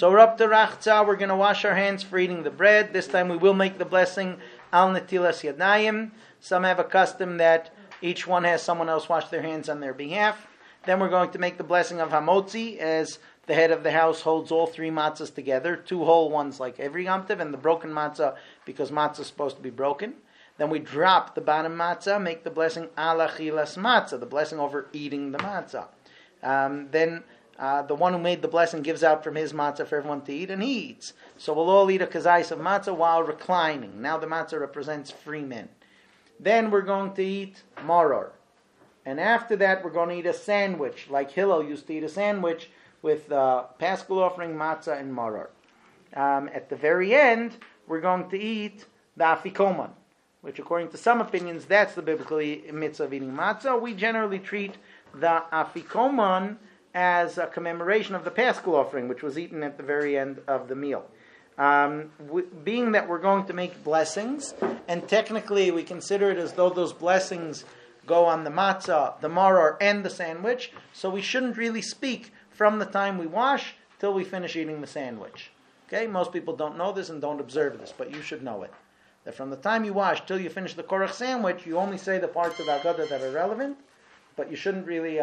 So we're up to Rachza. We're going to wash our hands for eating the bread. This time we will make the blessing Al Netilas Yadayim. Some have a custom that each one has someone else wash their hands on their behalf. Then we're going to make the blessing of Hamotzi, as the head of the house holds all three matzahs together, two whole ones like every Yom Tov, and the broken matzah because matzah is supposed to be broken. Then we drop the bottom matzah, make the blessing Al Achilas Matzah, the blessing over eating the matzah. Then the one who made the blessing gives out from his matzah for everyone to eat, and he eats. So we'll all eat a kazais of matzah while reclining. Now the matzah represents free men. Then we're going to eat maror. And after that, we're going to eat a sandwich, like Hillel used to eat a sandwich with Paschal offering, matzah, and maror. At the very end, we're going to eat the afikoman, which according to some opinions, that's the biblical mitzvah of eating matzah. We generally treat the afikoman as a commemoration of the Paschal offering, which was eaten at the very end of the meal. Being that we're going to make blessings, and technically we consider it as though those blessings go on the matzah, the maror, and the sandwich, so we shouldn't really speak from the time we wash till we finish eating the sandwich. Okay, most people don't know this and don't observe this, but you should know it. That from the time you wash till you finish the korach sandwich, you only say the parts of Haggadah that are relevant, but you shouldn't really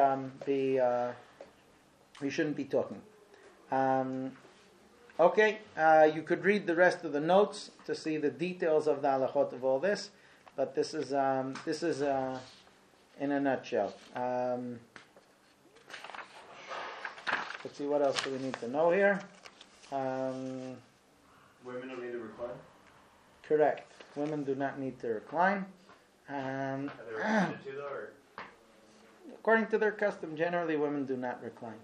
we shouldn't be talking. You could read the rest of the notes to see the details of the halachot of all this, but this is in a nutshell. Let's see, what else do we need to know here? Women don't need to recline? Correct. Women do not need to recline. Are they recommended to, though, or? According to their custom, generally women do not recline.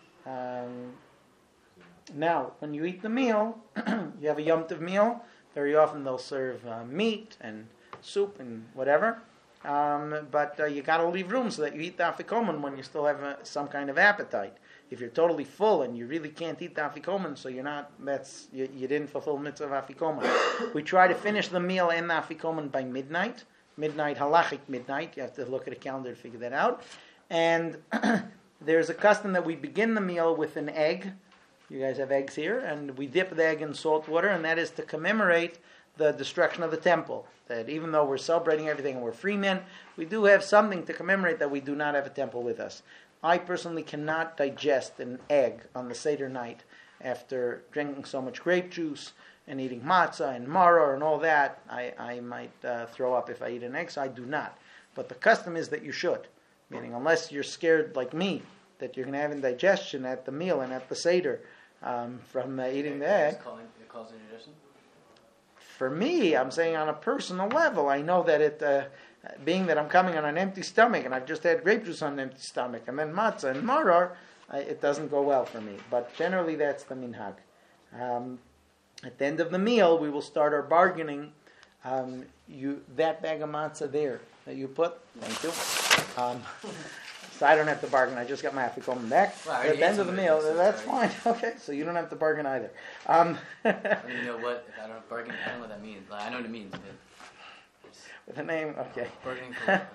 Now, when you eat the meal, you have a Yom Tov meal. Very often they'll serve meat and soup and whatever. But you got to leave room so that you eat the afikoman when you still have some kind of appetite. If you're totally full and you really can't eat the afikoman, so you didn't fulfill mitzvah of afikoman. We try to finish the meal and the afikoman by midnight. Midnight, halachic midnight. You have to look at a calendar to figure that out. And there's a custom that we begin the meal with an egg. You guys have eggs here, and we dip the egg in salt water, and that is to commemorate the destruction of the temple. That even though we're celebrating everything and we're free men, we do have something to commemorate that we do not have a temple with us. I personally cannot digest an egg on the Seder night after drinking so much grape juice and eating matzah and maror and all that. I might throw up if I eat an egg, so I do not. But the custom is that you should. Meaning, unless you're scared like me, that you're going to have indigestion at the meal and at the Seder from eating the egg. It causes indigestion? For me, I'm saying on a personal level, I know that it, being that I'm coming on an empty stomach and I've just had grape juice on an empty stomach and then matzah and maror, it doesn't go well for me. But generally that's the minhag. At the end of the meal, we will start our bargaining. That bag of matzah there that you put, thank you. So I don't have to bargain. I just got my afikoman back. Well, at the end of the meal, that's fine. Okay, so you don't have to bargain either. I mean, you know what? If I don't bargain, I don't know what that means. Like, I know what it means. With a name, okay. Bargaining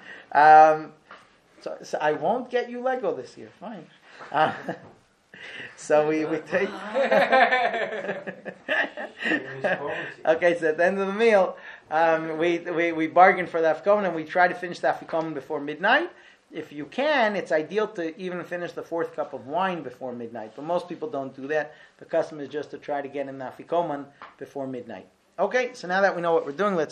for so I won't get you Lego this year. Fine. So we take. Okay, so at the end of the meal, we bargain for the afikoman and we try to finish the afikoman before midnight. If you can, it's ideal to even finish the fourth cup of wine before midnight. But most people don't do that. The custom is just to try to get in the afikoman before midnight. Okay, so now that we know what we're doing, let's